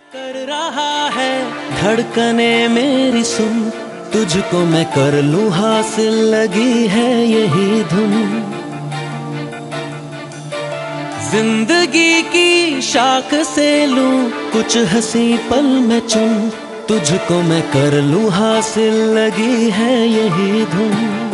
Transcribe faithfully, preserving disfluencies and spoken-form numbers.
कर रहा है धड़कने मेरी सुन, तुझको मैं कर लूं हासिल, लगी है यही धुन। जिंदगी की शाख से लूं कुछ हंसी पल में चुन, तुझको मैं कर लूं हासिल, लगी है यही धुन।